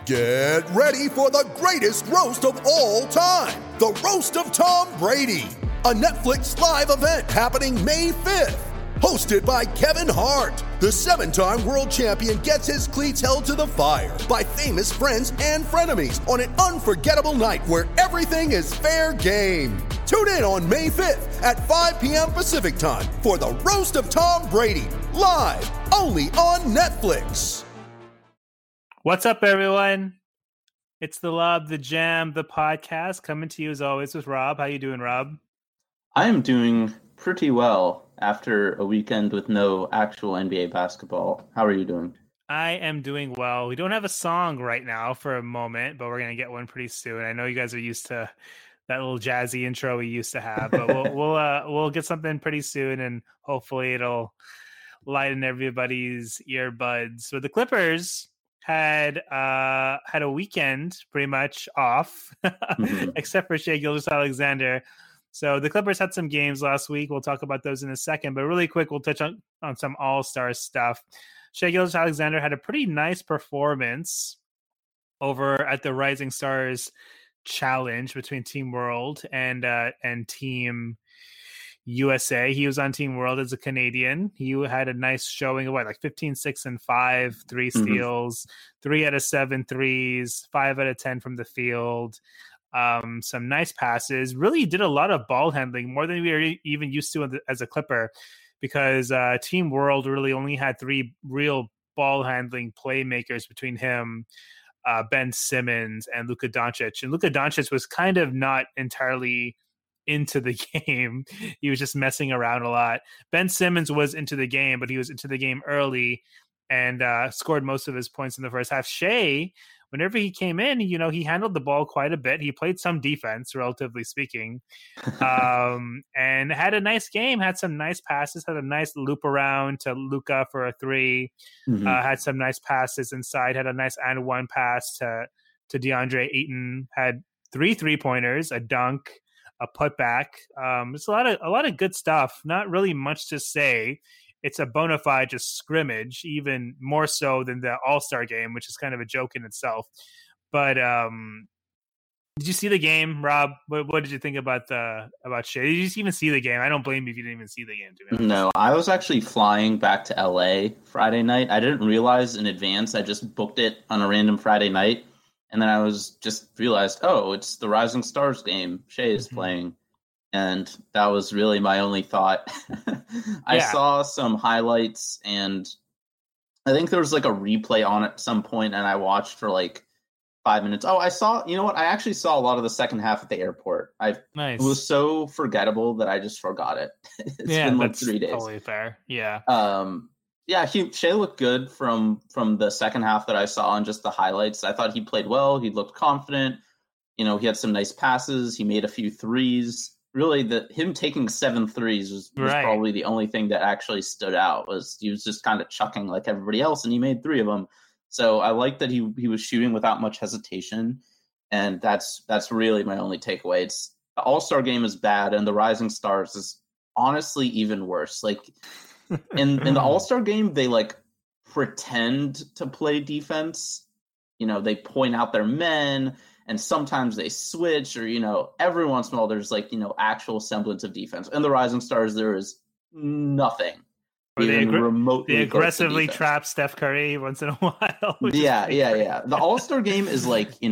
Get ready for the greatest roast of all time, the Roast of Tom Brady, a Netflix live event happening May 5th. Hosted by Kevin Hart, the 7-time world champion gets his cleats held to the fire by famous friends and frenemies on an unforgettable night where everything is fair game. Tune in on May 5th at 5 p.m. Pacific time for the Roast of Tom Brady, live only on Netflix. What's up, everyone? It's the Lob, the Jam, the podcast coming to you as always with Rob. How you doing, Rob? I am doing pretty well after a weekend with no actual NBA basketball. How are you doing? I am doing well. We don't have a song right now for a moment, but we're going to get one pretty soon. I know you guys are used to that little jazzy intro we used to have, but we'll get something pretty soon, and hopefully it'll lighten everybody's earbuds. So the Clippers had a weekend pretty much off, except for Shai Gilgeous-Alexander. So the Clippers had some games last week. We'll talk about those in a second, but really quick, we'll touch on some all-star stuff. Shai Gilgeous-Alexander had a pretty nice performance over at the Rising Stars Challenge between Team World and Team USA. He was on Team World as a Canadian. He had a nice showing of 15, 6, and 5, 3 steals, 3 out of 7 threes, 5 out of 10 from the field. Some nice passes. Really did a lot of ball handling, more than we were even used to as a Clipper, because Team World really only had 3 real ball handling playmakers between him, Ben Simmons, and Luka Doncic. And Luka Doncic was kind of not entirely into the game. He was just messing around a lot. Ben Simmons was into the game, but he was into the game early and scored most of his points in the first half. Shai, whenever he came in, he handled the ball quite a bit. He played some defense, relatively speaking, and had a nice game, had some nice passes, had a nice loop around to Luka for a 3, had some nice passes inside, had a nice and one pass to DeAndre Ayton, had 3 3-pointers, a dunk, a putback. It's a lot of good stuff. Not really much to say. It's a bona fide just scrimmage, even more so than the All-Star game, which is kind of a joke in itself. But did you see the game, Rob? What did you think about Shai? Did you even see the game? I don't blame you if you didn't even see the game. No, I was actually flying back to LA Friday night. I didn't realize in advance. I just booked it on a random Friday night. And then I realized, it's the Rising Stars game. Shai is playing. And that was really my only thought. I saw some highlights, and I think there was a replay on at some point, and I watched for 5 minutes. Oh, I saw, you know what? I actually saw a lot of the second half at the airport. It was so forgettable that I just forgot it. It's been that's 3 days. Totally fair. Yeah. Shai looked good from the second half that I saw, and just the highlights. I thought he played well. He looked confident. He had some nice passes. He made a few threes. Really, him taking 7 threes was probably the only thing that actually stood out. Was he was just kind of chucking like everybody else, and he made 3 of them. So I like that he was shooting without much hesitation, and that's really my only takeaway. The All-Star game is bad, and the Rising Stars is honestly even worse. In the All-Star game, they pretend to play defense. They point out their men, and sometimes they switch, or every once in a while there's actual semblance of defense. In the Rising Stars, there is nothing. They aggressively trap Steph Curry once in a while. Yeah. The All-Star game is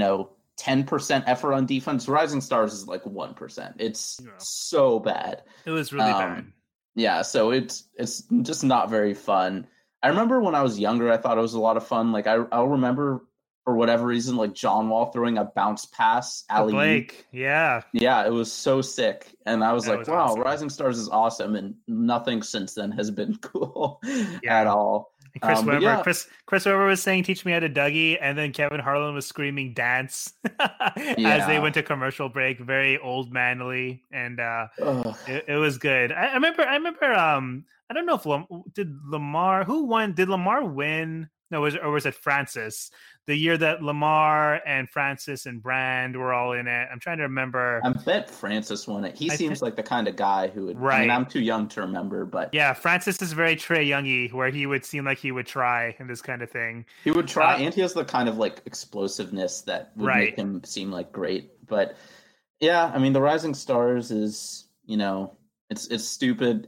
10% effort on defense. Rising Stars is 1%. It's so bad. It was really bad. Yeah, so it's just not very fun. I remember when I was younger, I thought it was a lot of fun. I'll remember, for whatever reason, John Wall throwing a bounce pass alley-oop. Blake, yeah, it was so sick, and I was wow, awesome. Rising Stars is awesome, and nothing since then has been cool at all. And Chris Webber was saying, "Teach me how to Dougie," and then Kevin Harlan was screaming, "Dance!" as they went to commercial break. Very old manly, and it was good. I remember. I don't know if did Lamar who won? Did Lamar win? No, was it Francis? The year that Lamar and Francis and Brand were all in it. I'm trying to remember. I bet Francis won it. He seems like the kind of guy who would. Right. I mean, I'm too young to remember, but yeah, Francis is very Trae Youngy, where he would seem like he would try in this kind of thing. He would try, and he has the kind of like explosiveness that would make him seem like great. But yeah, I mean, the Rising Stars is, you know, it's stupid.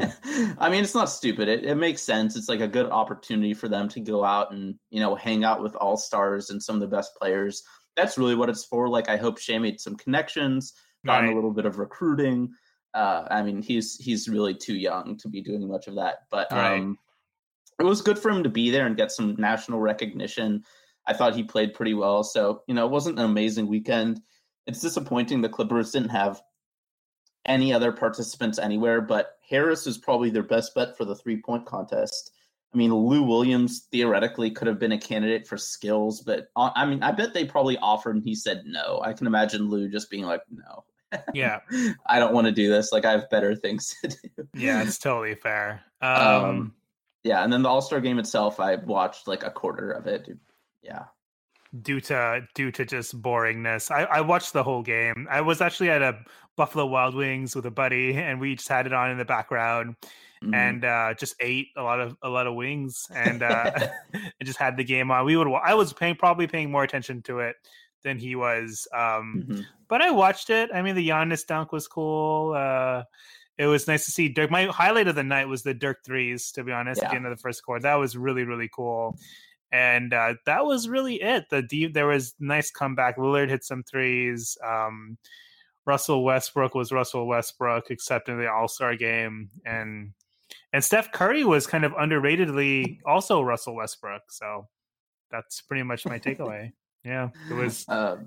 I mean, it's not stupid. It makes sense. It's like a good opportunity for them to go out and, you know, hang out with all-stars and some of the best players. That's really what it's for. Like, I hope Shea made some connections, gotten a little bit of recruiting. I mean, he's really too young to be doing much of that. But it was good for him to be there and get some national recognition. I thought he played pretty well. So, you know, it wasn't an amazing weekend. It's disappointing the Clippers didn't have any other participants anywhere, but Harris is probably their best bet for the 3-point contest. I mean, Lou Williams theoretically could have been a candidate for skills, but I mean, I bet they probably offered and he said no. I can imagine Lou just being like, no. Yeah. I don't want to do this. Like, I have better things to do. Yeah, it's totally fair. Yeah, and then the All-Star game itself, I watched like a quarter of it. Yeah. Due to just boringness. I watched the whole game. I was actually at a Buffalo Wild Wings with a buddy, and we just had it on in the background and just ate a lot of wings and I just had the game on. I was probably paying more attention to it than he was. But I watched it. I mean, the Giannis dunk was cool. It was nice to see Dirk. My highlight of the night was the Dirk threes, to be honest, at the end of the first quarter. That was really, really cool. And that was really it. There was nice comeback. Lillard hit some threes. Russell Westbrook was Russell Westbrook, except in the All-Star game. And Steph Curry was kind of underratedly also Russell Westbrook. So that's pretty much my takeaway. Yeah, it was.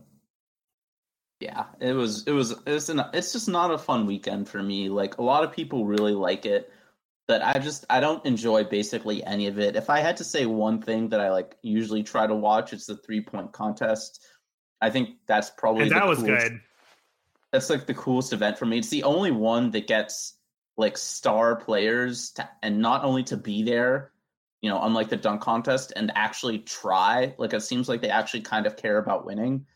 Yeah, it's just not a fun weekend for me. Like, a lot of people really like it, but I don't enjoy basically any of it. If I had to say one thing that I like usually try to watch, it's the 3-point contest. I think that's probably that was good. That's like the coolest event for me. It's the only one that gets like star players and not only to be there, you know, unlike the dunk contest, and actually try. Like, it seems like they actually kind of care about winning.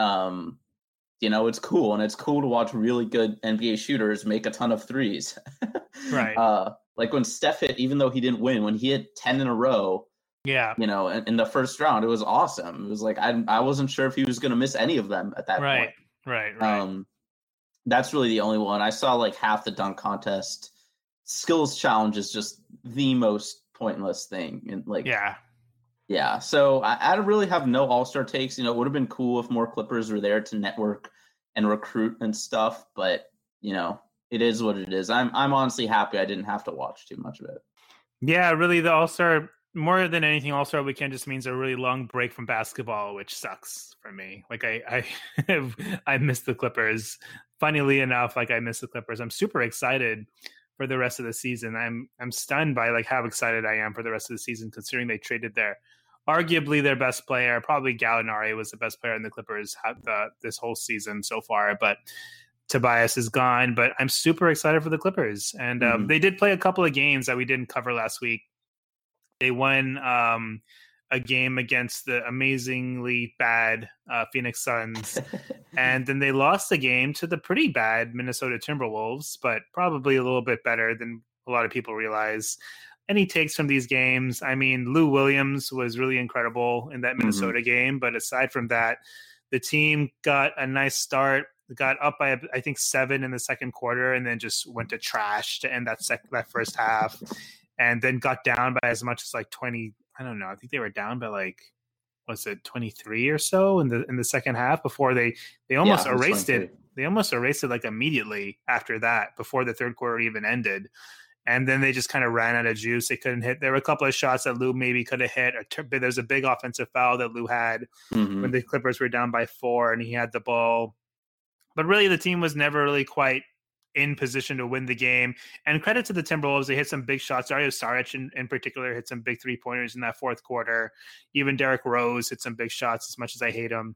You know, it's cool, and it's cool to watch really good NBA shooters make a ton of threes. Right. Like when Steph hit, even though he didn't win, when he hit 10 in a row, yeah, you know, in the first round, it was awesome. It was like I wasn't sure if he was going to miss any of them at that point. Right. That's really the only one. I saw like half the dunk contest. Skills challenge is just the most pointless thing. And like, yeah. So I really have no All-Star takes. You know, it would have been cool if more Clippers were there to network and recruit and stuff. But you know, it is what it is. I'm honestly happy I didn't have to watch too much of it. Yeah, really, the All-Star, more than anything, All-Star weekend just means a really long break from basketball, which sucks for me. Like, I miss the Clippers. Funnily enough, like, I miss the Clippers. I'm super excited for the rest of the season. I'm stunned by like how excited I am for the rest of the season, considering they traded arguably their best player. Probably Gallinari was the best player in the Clippers this whole season so far, but Tobias is gone. But I'm super excited for the Clippers, and they did play a couple of games that we didn't cover last week. They won a game against the amazingly bad Phoenix Suns, and then they lost a game to the pretty bad Minnesota Timberwolves, but probably a little bit better than a lot of people realize. Any takes from these games? I mean, Lou Williams was really incredible in that Minnesota game, but aside from that, the team got a nice start, got up by I think 7 in the second quarter, and then just went to trash to end that first half, and then got down by as much as like 20. I don't know. I think they were down by like, was it 23 or so in the second half before they almost erased it. They almost erased it like immediately after that, before the third quarter even ended. And then they just kind of ran out of juice. They couldn't hit. There were a couple of shots that Lou maybe could have hit. There's a big offensive foul that Lou had when the Clippers were down by 4 and he had the ball. But really, the team was never really quite in position to win the game. And credit to the Timberwolves, they hit some big shots. Dario Saric in particular hit some big 3-pointers in that fourth quarter. Even Derrick Rose hit some big shots, as much as I hate him.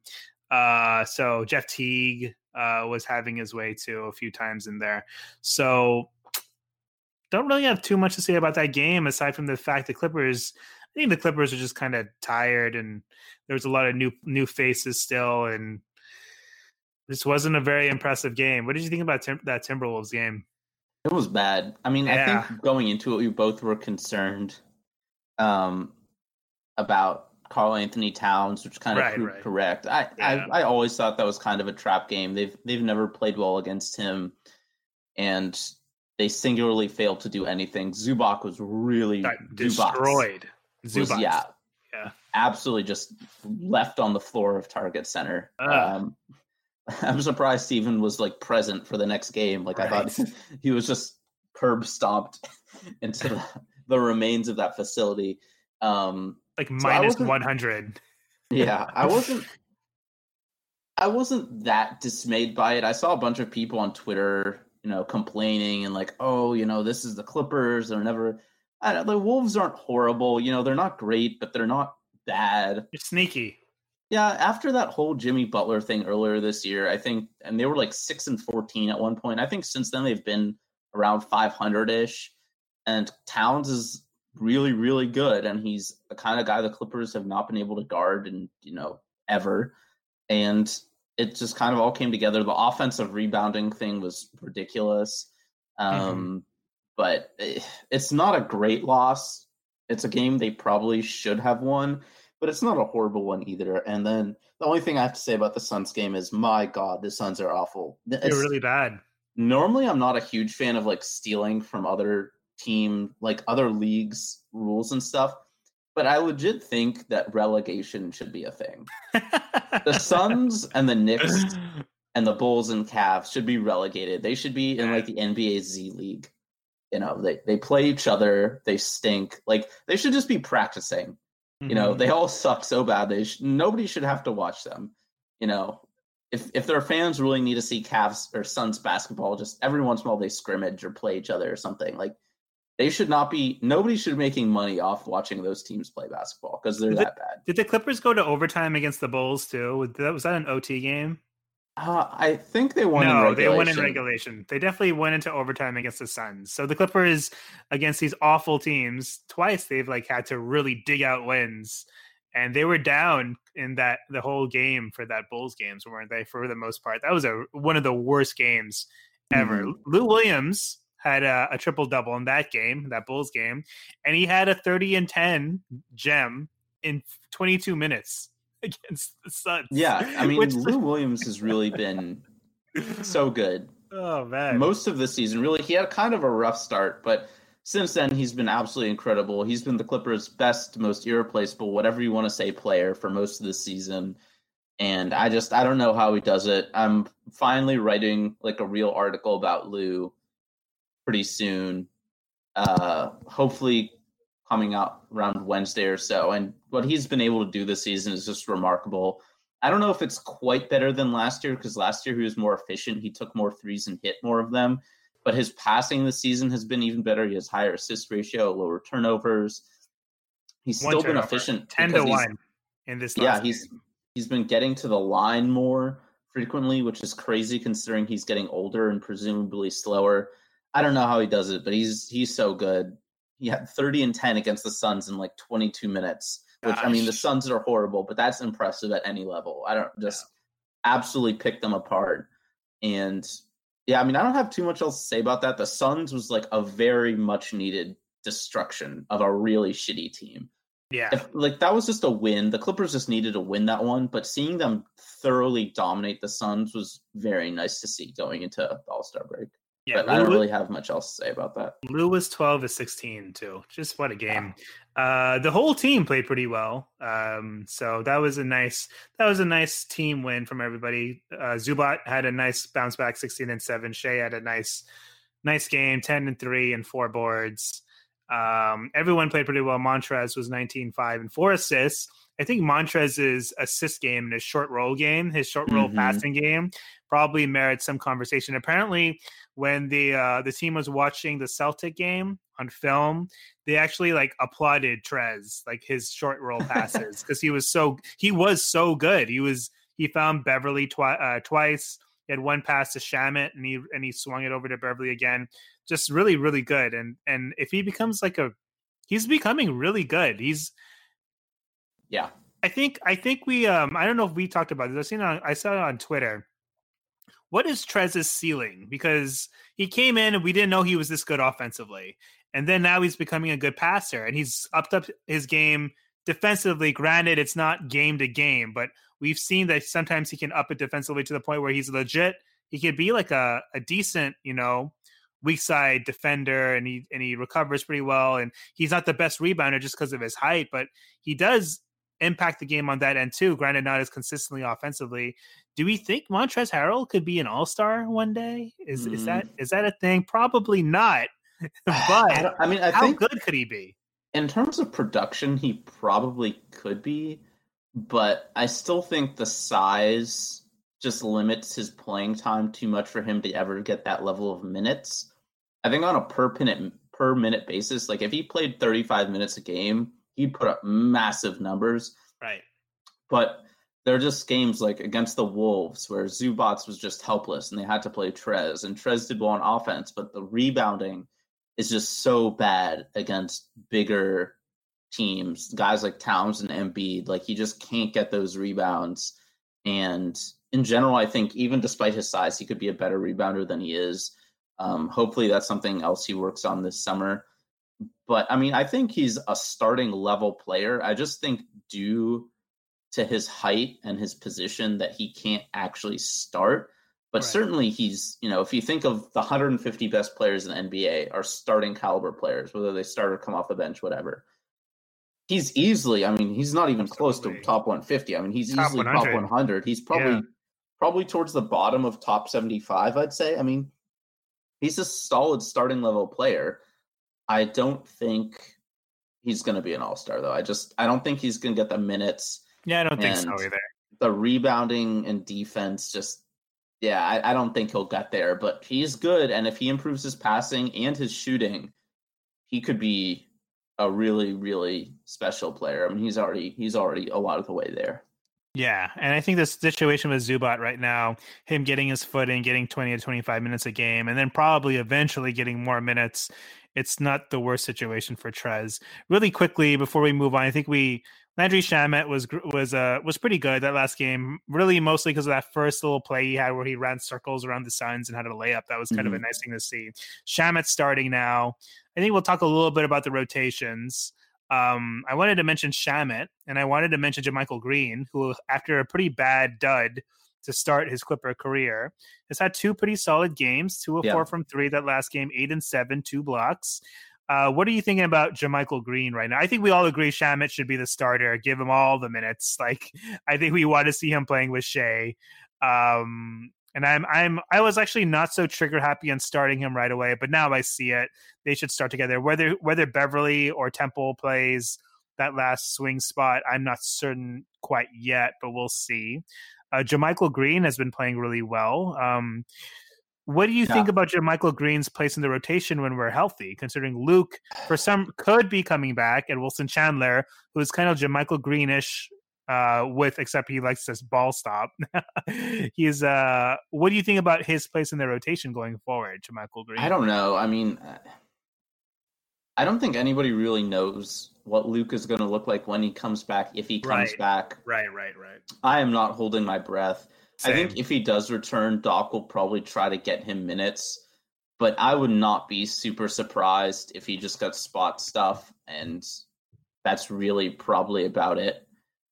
So Jeff Teague was having his way too a few times in there. So don't really have too much to say about that game, aside from the fact the Clippers, think the Clippers are just kind of tired, and there was a lot of new faces still, and this wasn't a very impressive game. What did you think about that Timberwolves game? It was bad. I mean, I think going into it, we both were concerned about Karl Anthony Towns, which kind of proved correct. I always thought that was kind of a trap game. They've never played well against him, and they singularly failed to do anything. Zubac was really destroyed. Zubac, yeah, absolutely just left on the floor of Target Center. I'm surprised Steven was like present for the next game. Like I thought he was just curb stomped into the remains of that facility. Like minus 100. Yeah, I wasn't that dismayed by it. I saw a bunch of people on Twitter, complaining and like, oh, this is the Clippers. They're never. The Wolves aren't horrible. They're not great, but they're not bad. You're sneaky. Yeah, after that whole Jimmy Butler thing earlier this year, I think, and they were like 6-14 at one point. I think since then they've been around 500-ish, and Towns is really, really good, and he's the kind of guy the Clippers have not been able to guard and ever. And it just kind of all came together. The offensive rebounding thing was ridiculous, but it's not a great loss. It's a game they probably should have won. But it's not a horrible one either. And then the only thing I have to say about the Suns game is, my God, the Suns are awful. They're really bad. Normally, I'm not a huge fan of like stealing from other other leagues' rules and stuff. But I legit think that relegation should be a thing. The Suns and the Knicks and the Bulls and Cavs should be relegated. They should be in like the NBA Z League. They play each other. They stink. Like they should just be practicing. They all suck so bad. Nobody should have to watch them. If their fans really need to see Cavs or Suns basketball, just every once in a while they scrimmage or play each other or something. Like they should not be. Nobody should be making money off watching those teams play basketball because they're that bad. Did the Clippers go to overtime against the Bulls too? Was that an OT game? I think they won. No, they won in regulation. They definitely went into overtime against the Suns. So the Clippers against these awful teams twice, they've like had to really dig out wins, and they were down in the whole game for that Bulls games, weren't they? For the most part, that was one of the worst games ever. Lou Williams had a triple double in that Bulls game, and he had a 30-10 gem in 22 minutes. Against the Suns. Yeah, I mean, Lou Williams has really been so good. Oh, man. Most of the season, really. He had kind of a rough start, but since then, he's been absolutely incredible. He's been the Clippers' best, most irreplaceable, whatever you want to say, player for most of the season. And I don't know how he does it. I'm finally writing like a real article about Lou pretty soon. Hopefully coming out around Wednesday or so. And what he's been able to do this season is just remarkable. I don't know if it's quite better than last year, because last year he was more efficient. He took more threes and hit more of them. But his passing this season has been even better. He has higher assist ratio, lower turnovers. He's still been efficient. 10-1 in this last game. He's been getting to the line more frequently, which is crazy considering he's getting older and presumably slower. I don't know how he does it, but he's so good. He had 30-10 against the Suns in like 22 minutes, which, I mean, the Suns are horrible, but that's impressive at any level. I don't absolutely pick them apart. And yeah, I mean, I don't have too much else to say about that. The Suns was like a very much needed destruction of a really shitty team. Yeah. That was just a win. The Clippers just needed to win that one, but seeing them thoroughly dominate the Suns was very nice to see going into the All-Star break. Yeah, but I don't really have much else to say about that. Lou was 12-16 too. Just what a game. The whole team played pretty well. So that was a nice team win from everybody. Zubac had a nice bounce back, 16-7. Shea had a nice game, 10-3 and 4 boards. Everyone played pretty well. Montrez was 19-5 and 4 assists. I think Montrez's assist game and his short roll passing game probably merits some conversation. Apparently, when the team was watching the Celtic game on film, they actually like applauded Trez, like his short roll passes, because he was so good. He found Beverly twice. He had one pass to Shamet, and he swung it over to Beverly again. Just really, really good. And if he becomes he's becoming really good. Yeah. I think we I don't know if we talked about this. I saw it on Twitter. What is Trez's ceiling? Because he came in and we didn't know he was this good offensively. And then now he's becoming a good passer and he's upped up his game defensively. Granted, it's not game to game, but we've seen that sometimes he can up it defensively to the point where he's legit. He could be like a decent, weak side defender, and he recovers pretty well. And he's not the best rebounder just because of his height, but he does impact the game on that end too. Granted, not as consistently offensively. Do we think Montrezl Harrell could be an all-star one day? Is that a thing? Probably not. But I think good could he be? In terms of production, he probably could be, but I still think the size just limits his playing time too much for him to ever get that level of minutes. I think on a per minute basis, like if he played 35 minutes a game, he'd put up massive numbers. Right. But there are just games like against the Wolves where Zubac was just helpless and they had to play Trez. And Trez did well on offense, but the rebounding is just so bad against bigger teams. Guys like Towns and Embiid, like he just can't get those rebounds. And in general, I think even despite his size, he could be a better rebounder than he is. Hopefully that's something else he works on this summer. But I think he's a starting level player. I just think due to his height and his position that he can't actually start. But certainly he's, if you think of the 150 best players in the NBA are starting caliber players, whether they start or come off the bench, whatever. He's easily, he's not even close to top 150. He's easily top 100. He's probably towards the bottom of top 75, I'd say. He's a solid starting level player. I don't think he's going to be an all-star, though. I don't think he's going to get the minutes. Yeah, I don't think so either. The rebounding and defense I don't think he'll get there, but he's good. And if he improves his passing and his shooting, he could be a really, really special player. He's already a lot of the way there. Yeah, and I think the situation with Zubac right now, him getting his foot in, getting 20 to 25 minutes a game, and then probably eventually getting more minutes, it's not the worst situation for Trez. Really quickly, before we move on, I think Landry Shamet was pretty good that last game, really mostly because of that first little play he had where he ran circles around the Suns and had a layup. That was kind of a nice thing to see. Shamet's starting now. I think we'll talk a little bit about the rotations. I wanted to mention Shamet, and I wanted to mention JaMychal Green, who, after a pretty bad dud to start his Clipper career, has had two pretty solid games, 2 of 4 from 3 that last game, 8 and 7, 2 blocks. What are you thinking about JaMychal Green right now? I think we all agree Shamet should be the starter. Give him all the minutes. I think we want to see him playing with Shea. And I was actually not so trigger happy on starting him right away, but now I see it. They should start together. Whether Beverly or Temple plays that last swing spot, I'm not certain quite yet, but we'll see. JaMychal Green has been playing really well. What do you think about JaMychal Green's place in the rotation when we're healthy, considering Luke, for some, could be coming back, and Wilson Chandler, who is kind of JaMychal Greenish, except he likes this ball stop. He's what do you think about his place in the rotation going forward, JaMychal Green? I don't know. I don't think anybody really knows what Luke is going to look like when he comes back, if he comes back. Right. I am not holding my breath. Same. I think if he does return, Doc will probably try to get him minutes, but I would not be super surprised if he just got spot stuff, and that's really probably about it.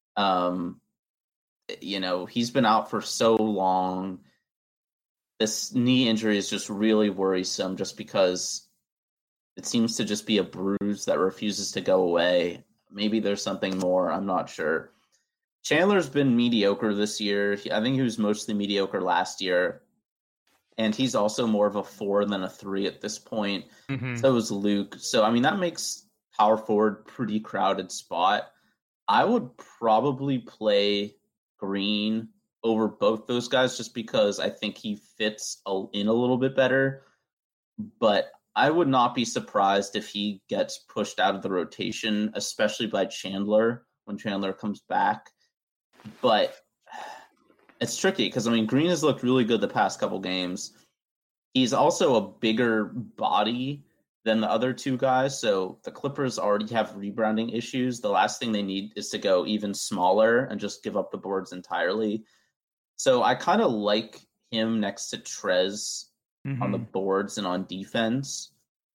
He's been out for so long. This knee injury is just really worrisome just because it seems to just be a bruise that refuses to go away. Maybe there's something more. I'm not sure. Chandler's been mediocre this year. I think he was mostly mediocre last year. And he's also more of a 4 than a 3 at this point. Mm-hmm. So is Luke. So, that makes power forward pretty crowded spot. I would probably play Green over both those guys just because I think he fits in a little bit better. But I would not be surprised if he gets pushed out of the rotation, especially by Chandler when Chandler comes back. But it's tricky because, Green has looked really good the past couple games. He's also a bigger body than the other two guys. So the Clippers already have rebounding issues. The last thing they need is to go even smaller and just give up the boards entirely. So I kind of like him next to Trez on the boards and on defense.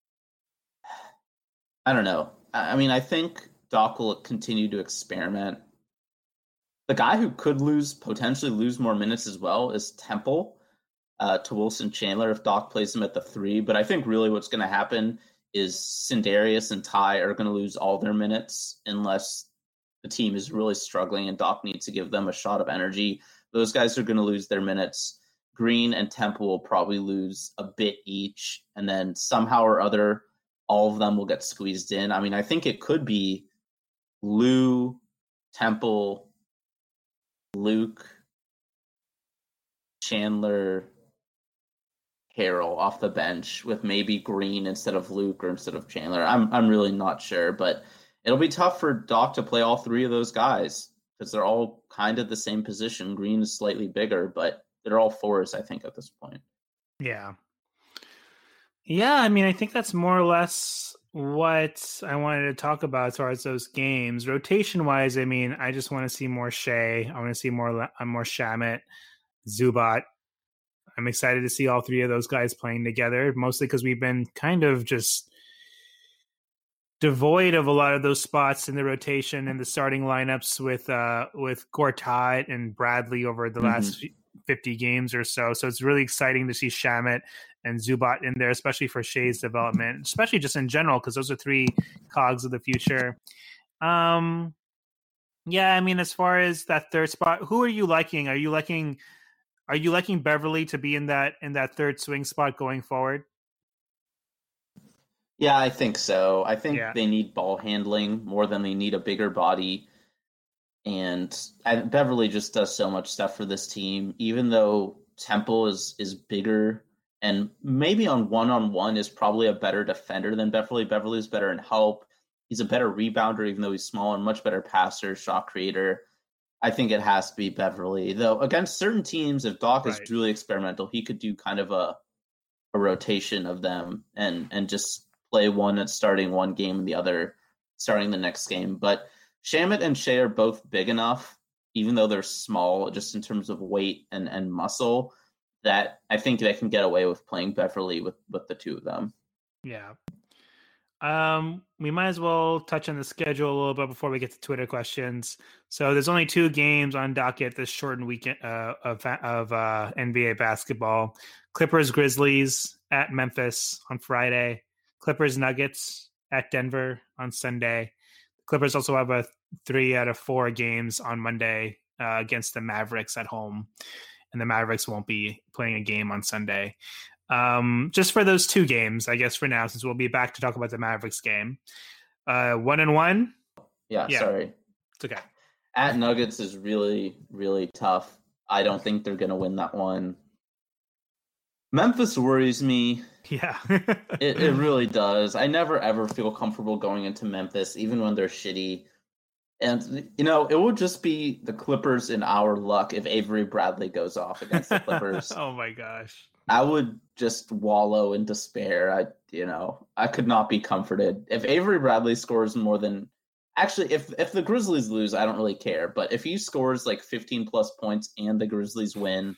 I don't know. I mean, I think Doc will continue to experiment. The guy who could potentially lose more minutes as well is Temple to Wilson Chandler if Doc plays him at the 3. But I think really what's going to happen is Sindarius and Ty are going to lose all their minutes unless the team is really struggling and Doc needs to give them a shot of energy. Those guys are going to lose their minutes. Green and Temple will probably lose a bit each, and then somehow or other, all of them will get squeezed in. I mean, I think it could be Lou, Temple, Luke, Chandler, Harrell off the bench with maybe Green instead of Luke or instead of Chandler. I'm really not sure, but it'll be tough for Doc to play all 3 of those guys because they're all kind of the same position. Green is slightly bigger, but they're all 4s, I think, at this point. Yeah. Yeah, I mean, I think that's more or less what I wanted to talk about as far as those games. Rotation-wise, I mean, I just want to see more Shea. I want to see more Shamet, Zubac. I'm excited to see all 3 of those guys playing together, mostly because we've been kind of just devoid of a lot of those spots in the rotation and the starting lineups with Gortat and Bradley over the last 50 games or so. So it's really exciting to see Shamet and Zubac in there, especially for Shea's development, especially just in general, because those are 3 cogs of the future. Yeah, I mean, as far as that third spot, who are you liking? Are you liking Beverly to be in that third swing spot going forward? Yeah, I think so. I think they need ball handling more than they need a bigger body. And Beverly just does so much stuff for this team, even though Temple is bigger and maybe on one-on-one is probably a better defender than Beverly. Beverly's better in help. He's a better rebounder, even though he's smaller, much better passer, shot creator. I think it has to be Beverly. Though against certain teams, if Doc is truly experimental, he could do kind of a rotation of them and just play one at starting one game and the other starting the next game. But Shamet and Shea are both big enough, even though they're small, just in terms of weight and muscle, that I think they can get away with playing Beverly with the 2 of them. Yeah. We might as well touch on the schedule a little bit before we get to Twitter questions. So there's only 2 games on docket this shortened weekend of NBA basketball. Clippers Grizzlies at Memphis on Friday. Clippers Nuggets at Denver on Sunday. Clippers also have a 3 out of 4 games on Monday against the Mavericks at home, and the Mavericks won't be playing a game on Sunday. Just for those 2 games, I guess for now, since we'll be back to talk about the Mavericks game. 1-1. Yeah, sorry. It's okay. At Nuggets is really, really tough. I don't think they're going to win that one. Memphis worries me. Yeah. it really does. I never, ever feel comfortable going into Memphis, even when they're shitty. And, it would just be the Clippers in our luck if Avery Bradley goes off against the Clippers. Oh, my gosh. I would just wallow in despair. I could not be comforted. If Avery Bradley scores more than... Actually, if the Grizzlies lose, I don't really care. But if he scores like 15-plus points and the Grizzlies win,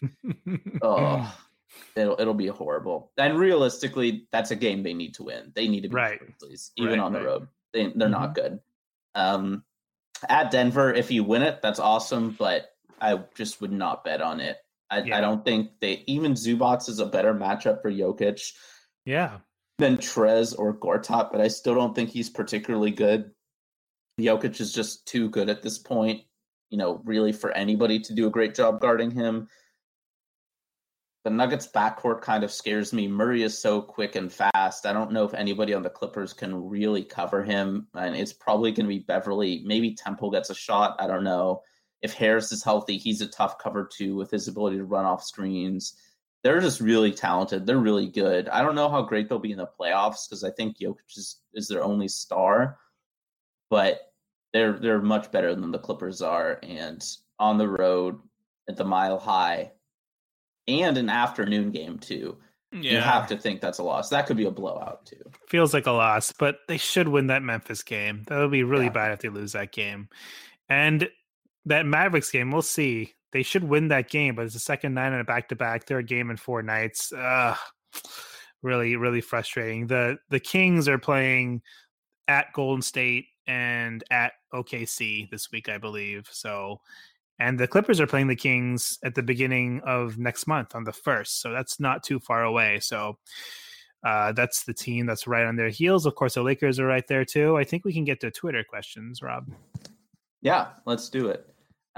it'll be horrible. And realistically, that's a game they need to win. They need to beat the Grizzlies, even on the road. They're not good. At Denver, if you win it, that's awesome. But I just would not bet on it. I don't think even Zubac is a better matchup for Jokic than Trez or Gortat, but I still don't think he's particularly good. Jokic is just too good at this point, really for anybody to do a great job guarding him. The Nuggets backcourt kind of scares me. Murray is so quick and fast. I don't know if anybody on the Clippers can really cover him, and it's probably going to be Beverly. Maybe Temple gets a shot. I don't know. If Harris is healthy, he's a tough cover too with his ability to run off screens. They're just really talented. They're really good. I don't know how great they'll be in the playoffs because I think Jokic is their only star, but they're much better than the Clippers are. And on the road at the Mile High and an afternoon game too. You have to think that's a loss. That could be a blowout too. Feels like a loss, but they should win that Memphis game. That would be really bad if they lose that game. And that Mavericks game, we'll see. They should win that game, but it's the second night on a back-to-back, third game in 4 nights. Really, really frustrating. The Kings are playing at Golden State and at OKC this week, I believe. So, and the Clippers are playing the Kings at the beginning of next month on the 1st. So that's not too far away. So that's the team that's right on their heels. Of course, the Lakers are right there too. I think we can get to Twitter questions, Rob. Yeah, let's do it.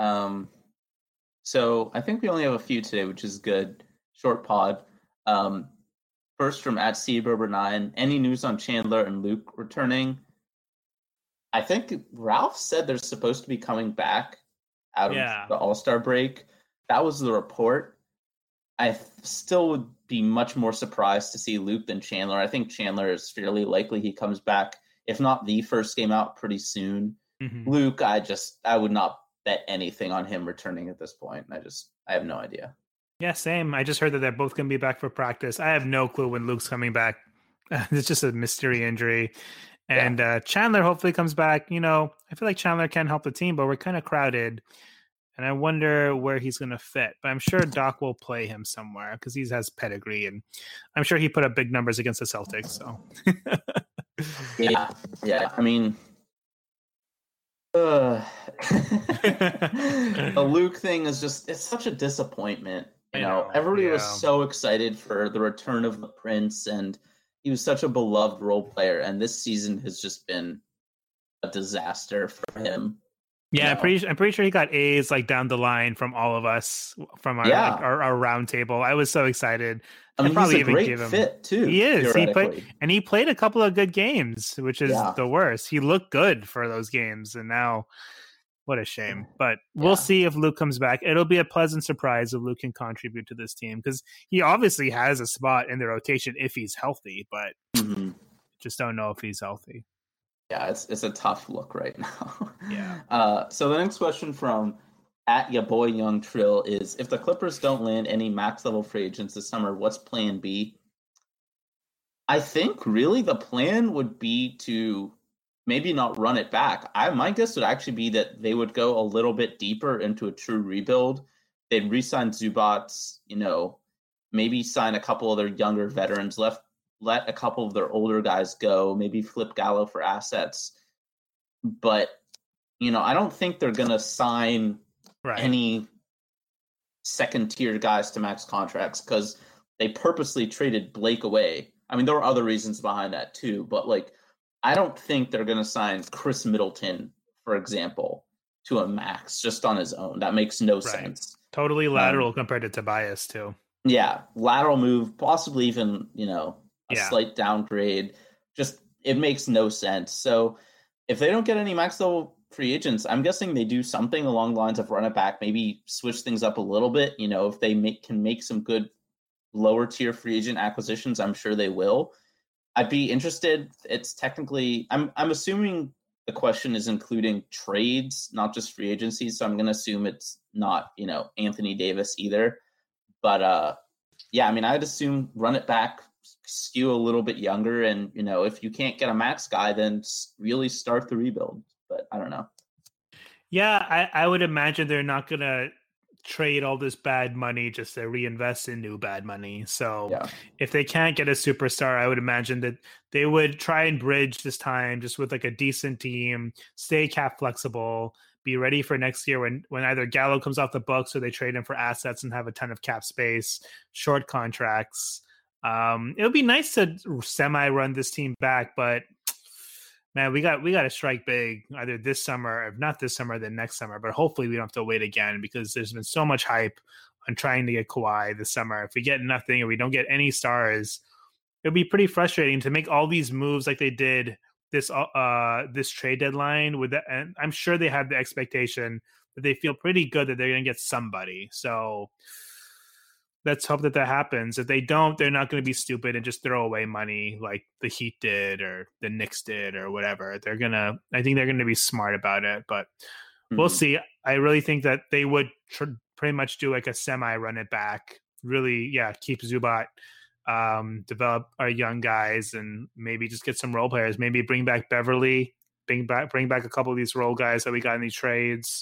So I think we only have a few today, which is good. Short pod. First from @Seaberber9. Any news on Chandler and Luke returning? I think Ralph said they're supposed to be coming back out of the All-Star break. That was the report. I still would be much more surprised to see Luke than Chandler. I think Chandler is fairly likely he comes back, if not the first game out, pretty soon. Mm-hmm. Luke, I would not bet anything on him returning at this point. I have no idea. Yeah, same. I just heard that they're both going to be back for practice. I have no clue when Luke's coming back. It's just a mystery injury. And Chandler hopefully comes back. You know, I feel like Chandler can help the team, but we're kind of crowded. And I wonder where he's going to fit. But I'm sure Doc will play him somewhere because he has pedigree. And I'm sure he put up big numbers against the Celtics. So, yeah. I mean, the Luke thing is it's such a disappointment. You know, everybody was so excited for the return of the Prince, and he was such a beloved role player. And this season has just been a disaster for him. Yeah, I'm pretty sure he got A's like down the line from all of us from our round table. I was so excited. I mean, he's a great fit too. He is. He played a couple of good games, which is the worst. He looked good for those games, and now what a shame. But we'll see if Luke comes back. It'll be a pleasant surprise if Luke can contribute to this team because he obviously has a spot in the rotation if he's healthy, but just don't know if he's healthy. Yeah, it's a tough look right now. Yeah. So the next question from @YaBoyYoungTrill is: if the Clippers don't land any max level free agents this summer, what's plan B? I think really the plan would be to maybe not run it back. My guess would actually be that they would go a little bit deeper into a true rebuild. They'd re-sign Zubats, maybe sign a couple of their younger veterans, let a couple of their older guys go, maybe flip Gallo for assets. But, I don't think they're going to sign any second-tier guys to max contracts because they purposely traded Blake away. I mean, there were other reasons behind that too, but, I don't think they're going to sign Chris Middleton, for example, to a max just on his own. That makes no sense. Totally lateral compared to Tobias too. Yeah, lateral move, possibly even, a slight downgrade. Just, it makes no sense. So if they don't get any max level free agents, I'm guessing they do something along the lines of run it back, maybe switch things up a little bit. If they can make some good lower tier free agent acquisitions, I'm sure they will. I'd be interested. It's technically, I'm assuming the question is including trades, not just free agencies. So I'm going to assume it's not, Anthony Davis either. But I'd assume run it back, skew a little bit younger. And, if you can't get a max guy, then really start the rebuild. But I don't know. Yeah, I would imagine they're not going to trade all this bad money just to reinvest in new bad money. So if they can't get a superstar, I would imagine that they would try and bridge this time just with a decent team, stay cap flexible, be ready for next year when either Gallo comes off the books or they trade him for assets and have a ton of cap space, short contracts. It would be nice to semi-run this team back, but man, we got to strike big either this summer, if not this summer, then next summer. But hopefully we don't have to wait again because there's been so much hype on trying to get Kawhi this summer. If we get nothing or we don't get any stars, it'll be pretty frustrating to make all these moves like they did this trade deadline with that. And I'm sure they have the expectation that they feel pretty good that they're going to get somebody. So let's hope that happens. If they don't, they're not going to be stupid and just throw away money like the Heat did or the Knicks did or whatever. I think they're going to be smart about it, but we'll see. I really think that they would pretty much do a semi run it back. Really, keep Zubac develop our young guys, and maybe just get some role players. Maybe bring back Beverly, bring back a couple of these role guys that we got in these trades.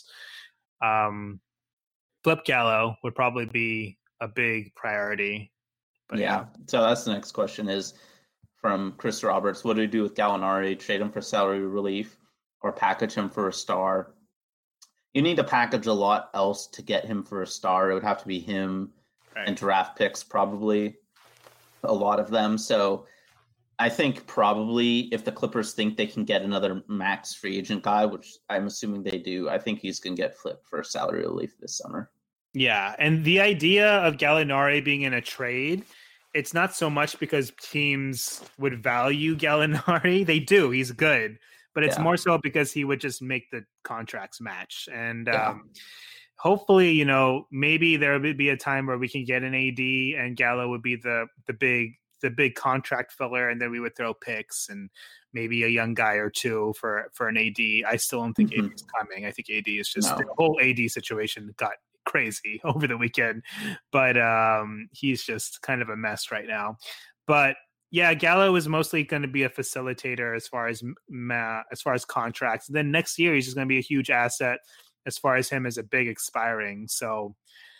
Flip Gallo would probably be a big priority. But yeah. So that's the next question is from Chris Roberts. What do we do with Gallinari? Trade him for salary relief or package him for a star? You need to package a lot else to get him for a star. It would have to be him and draft picks, probably a lot of them. So I think probably if the Clippers think they can get another max free agent guy, which I'm assuming they do, I think he's going to get flipped for salary relief this summer. Yeah, and the idea of Gallinari being in a trade, it's not so much because teams would value Gallinari. They do. He's good. But it's more so because he would just make the contracts match. And hopefully, you know, maybe there would be a time where we can get an AD and Gallo would be the big contract filler, and then we would throw picks and maybe a young guy or two for an AD. I still don't think AD is coming. I think AD is just the whole AD situation got crazy over the weekend, but he's just kind of a mess right now. But yeah, Gallo is mostly going to be a facilitator as far as contracts. Then next year he's just going to be a huge asset as far as him as a big expiring. So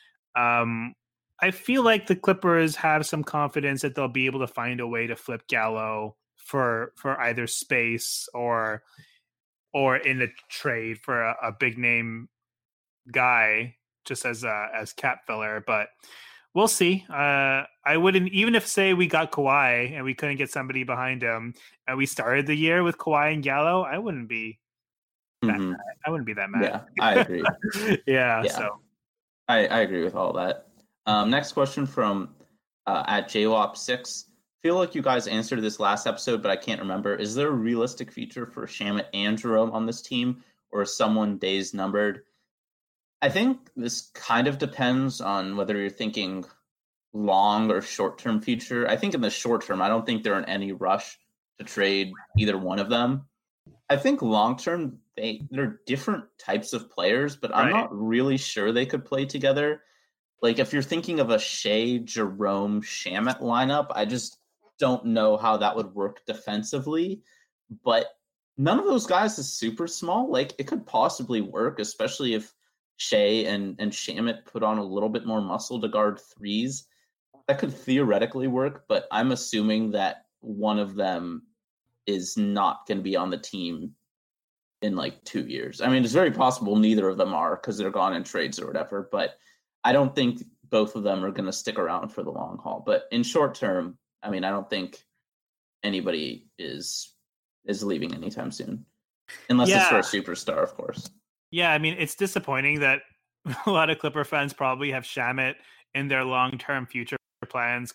I feel like the Clippers have some confidence that they'll be able to find a way to flip Gallo for either space or in a trade for a big name guy, just as cap filler. But we'll see. I wouldn't, even if say we got Kawhi and we couldn't get somebody behind him and we started the year with Kawhi and Gallo, I wouldn't be that mad. I wouldn't be that mad. Yeah, I agree. yeah. So I agree with all that. Next question from at JWOP6. Feel like you guys answered this last episode, but I can't remember. Is there a realistic future for Shamet and Jerome on this team, or is someone days numbered? I think this kind of depends on whether you're thinking long or short-term future. I think in the short term, I don't think they're in any rush to trade either one of them. I think long-term, they're different types of players, but I'm not really sure they could play together. Like, if you're thinking of a Shea, Jerome, Shamet lineup, I just don't know how that would work defensively. But none of those guys is super small. Like, it could possibly work, especially if Shea and Shamet put on a little bit more muscle to guard threes. That could theoretically work, but I'm assuming that one of them is not going to be on the team in like 2 years. I mean, it's very possible neither of them are because they're gone in trades or whatever, but I don't think both of them are going to stick around for the long haul. But in short term, I mean, I don't think anybody is leaving anytime soon, unless it's for a superstar, of course. Yeah, I mean, it's disappointing that a lot of Clipper fans probably have Shamet in their long-term future plans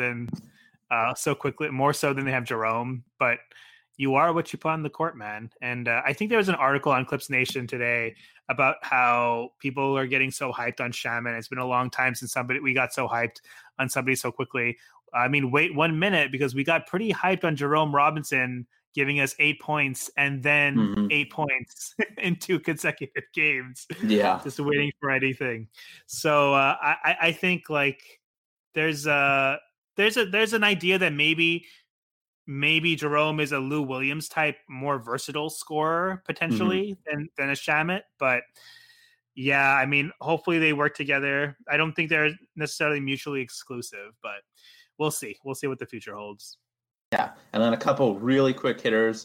so quickly, more so than they have Jerome. But you are what you put on the court, man. And I think there was an article on Clips Nation today about how people are getting so hyped on Shamet. It's been a long time since we got so hyped on somebody so quickly. I mean, wait 1 minute, because we got pretty hyped on Jerome Robinson giving us 8 points and then 8 points in 2 consecutive games. Yeah. Just waiting for anything. So I think like there's an idea that maybe Jerome is a Lou Williams type, more versatile scorer potentially than a Shamet. But yeah, I mean, hopefully they work together. I don't think they're necessarily mutually exclusive, but we'll see. We'll see what the future holds. Yeah, and then a couple really quick hitters.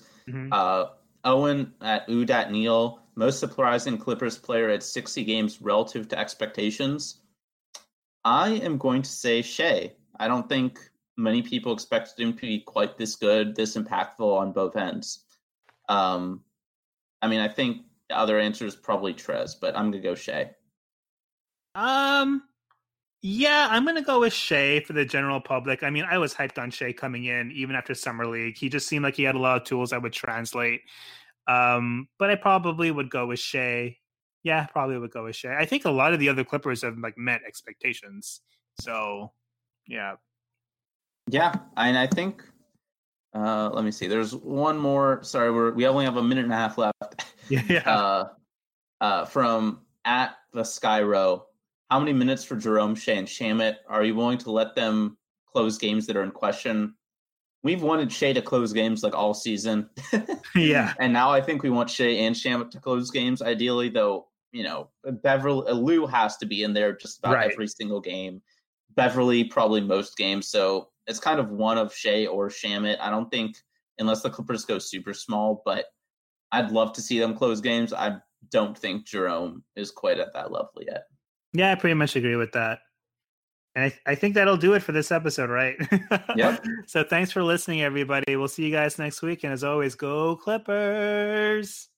Owen at Neil, most surprising Clippers player at 60 games relative to expectations. I am going to say Shea. I don't think many people expected him to be quite this good, this impactful on both ends. I mean, I think the other answer is probably Trez, but I'm going to go Shea. Yeah, I'm going to go with Shea for the general public. I mean, I was hyped on Shea coming in, even after Summer League. He just seemed like he had a lot of tools that would translate. But I probably would go with Shea. Yeah, probably would go with Shea. I think a lot of the other Clippers have like met expectations. So, yeah. Yeah, and I think, let me see. There's one more. Sorry, we only have a minute and a half left. Yeah. From at the Skyro. How many minutes for Jerome, Shea, and Shamet? Are you willing to let them close games that are in question. We've wanted Shea to close games like all season. Yeah. And now I think we want Shea and Shamet to close games, ideally, though, Lou has to be in there just about every single game. Beverly, probably most games. So it's kind of one of Shea or Shamet. I don't think, unless the Clippers go super small, but I'd love to see them close games. I don't think Jerome is quite at that level yet. Yeah, I pretty much agree with that. And I think that'll do it for this episode, right? Yep. So thanks for listening, everybody. We'll see you guys next week. And as always, go Clippers!